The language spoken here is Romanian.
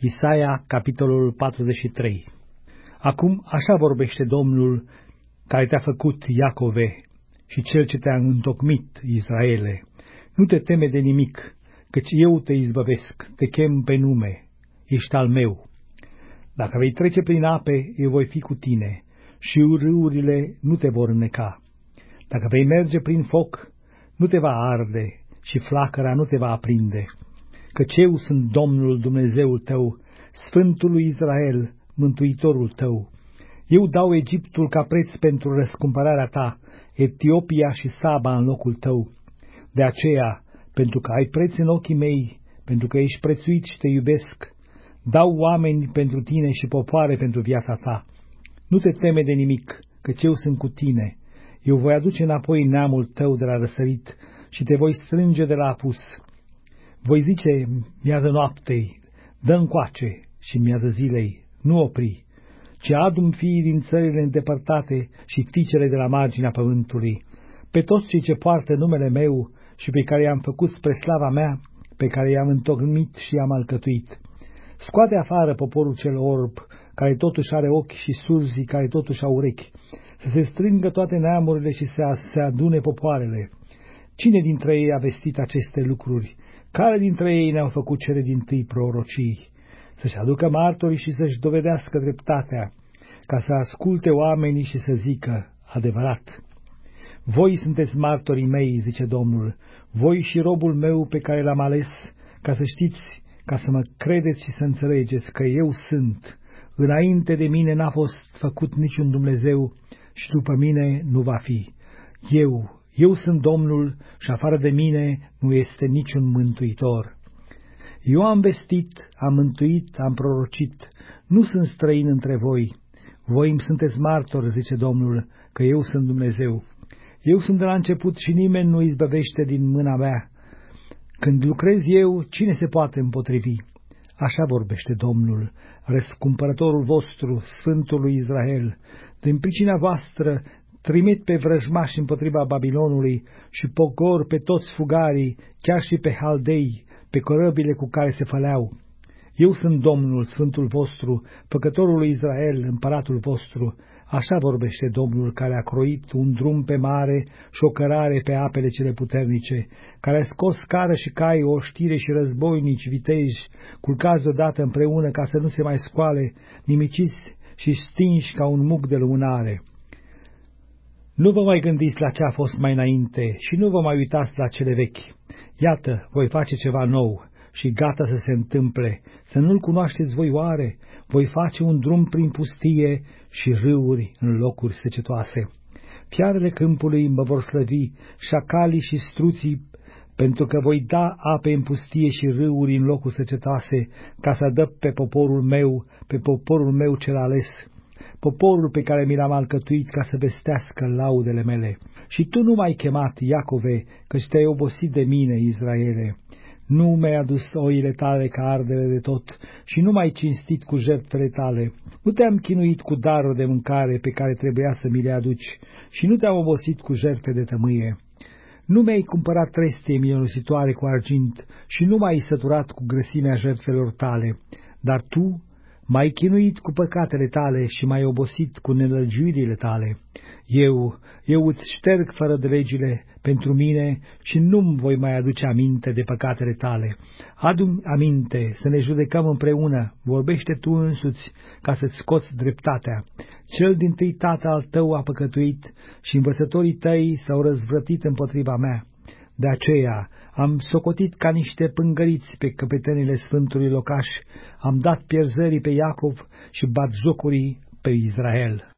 Isaia, capitolul 43. Acum așa vorbește Domnul care te-a făcut, Iacove, și Cel ce te-a întocmit, Israele. Nu te teme de nimic, căci eu te izbăvesc, te chem pe nume, ești al meu. Dacă vei trece prin ape, eu voi fi cu tine, și râurile nu te vor înneca. Dacă vei merge prin foc, nu te va arde, și flacăra nu te va aprinde. Căci eu sunt Domnul Dumnezeul tău, Sfântul lui Israel, Mântuitorul tău. Eu dau Egiptul ca preț pentru răscumpărarea ta, Etiopia și Saba în locul tău. De aceea, pentru că ai preț în ochii mei, pentru că ești prețuit și te iubesc, dau oameni pentru tine și popoare pentru viața ta. Nu te teme de nimic, căci eu sunt cu tine. Eu voi aduce înapoi neamul tău de la răsărit și te voi strânge de la apus. Voi zice miază noaptei, dă încoace, și miază zilei, nu opri, ci adu-mi fiii din țările îndepărtate și fiicele de la marginea pământului, pe toți cei ce poartă numele meu și pe care i-am făcut spre slava mea, pe care i-am întocmit și i-am alcătuit. Scoate afară poporul cel orb, care totuși are ochi, și surzii care totuși au urechi, să se strângă toate neamurile și să se adune popoarele. Cine dintre ei a vestit aceste lucruri? Care dintre ei ne-au făcut cele dintâi prorocii? Să-și aducă martorii și să-și dovedească dreptatea, ca să asculte oamenii și să zică adevărat. Voi sunteți martorii mei, zice Domnul, voi și robul meu pe care l-am ales, ca să știți, ca să mă credeți și să înțelegeți că eu sunt. Înainte de mine n-a fost făcut niciun Dumnezeu și după mine nu va fi. Eu sunt Domnul și afară de mine nu este niciun mântuitor. Eu am vestit, am mântuit, am prorocit, nu sunt străin între voi. Voi îmi sunteți martori, zice Domnul, că eu sunt Dumnezeu. Eu sunt de la început și nimeni nu izbăvește din mâna mea. Când lucrez eu, cine se poate împotrivi? Așa vorbește Domnul, răscumpărătorul vostru, Sfântul lui Israel. Din pricina voastră trimit pe vrăjmași împotriva Babilonului și pogor pe toți fugarii, chiar și pe haldei, pe corăbile cu care se făleau. Eu sunt Domnul, Sfântul vostru, Făcătorul lui Israel, Împăratul vostru. Așa vorbește Domnul, care a croit un drum pe mare și o cărare pe apele cele puternice, care a scos cară și cai, oștire și războinici, viteji, culcați odată împreună ca să nu se mai scoale, nimiciți și stinși ca un muc de lumânare. Nu vă mai gândiți la ce a fost mai înainte și nu vă mai uitați la cele vechi. Iată, voi face ceva nou și gata să se întâmple. Să nu-l cunoașteți voi oare? Voi face un drum prin pustie și râuri în locuri secetoase. Fiarele câmpului mă vor slăvi, șacalii și struții, pentru că voi da ape în pustie și râuri în locuri secetoase, ca să dă pe poporul meu cel ales, poporul pe care mi l-am alcătuit ca să vestească laudele mele. Și tu nu m-ai chemat, Iacove, căci te-ai obosit de mine, Israele. Nu mi-ai adus oile tale ca ardere de tot și nu m-ai cinstit cu jertfele tale. Nu te-am chinuit cu darul de mâncare pe care trebuia să mi le aduci și nu te-am obosit cu jertfe de tămâie. Nu mi-ai cumpărat trestie minositoare cu argint și nu m-ai săturat cu grăsimea jertfelor tale, dar tu m-ai chinuit cu păcatele tale și m-ai obosit cu nelăgiuirile tale. Eu îți șterg fără de legile pentru mine și nu-mi voi mai aduce aminte de păcatele tale. Adu-mi aminte să ne judecăm împreună, vorbește tu însuți ca să-ți scoți dreptatea. Cel dintâi tată al tău a păcătuit și învățătorii tăi s-au răzvrătit împotriva mea. De aceea am socotit ca niște pângăriți pe căpetenile Sfântului locaș, am dat pierzării pe Iacov și batjocurii pe Israel.